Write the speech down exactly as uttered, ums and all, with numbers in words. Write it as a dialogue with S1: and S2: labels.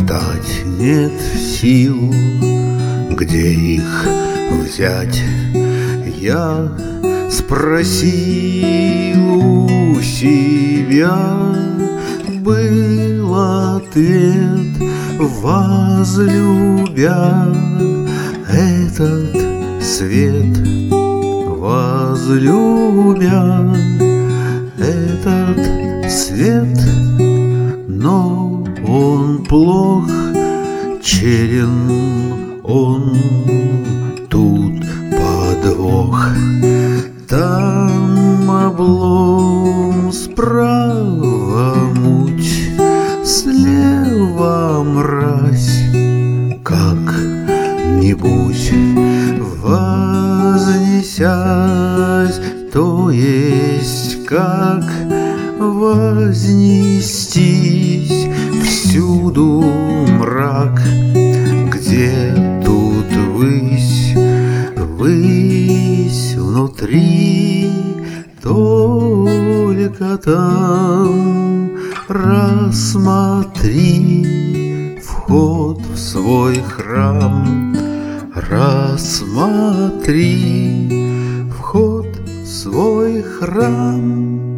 S1: дать нет сил, где их взять? Я спросил у себя, был ответ, возлюбя этот свет, возлюбя этот свет. Но он плох, черен он, тут подвох. Там облом, справа муть, слева мразь. Как-нибудь вознесясь, то есть как вознестись, всюду мрак, где тут высь, высь внутри, только там рассмотри вход в свой храм, рассмотри вход в свой храм.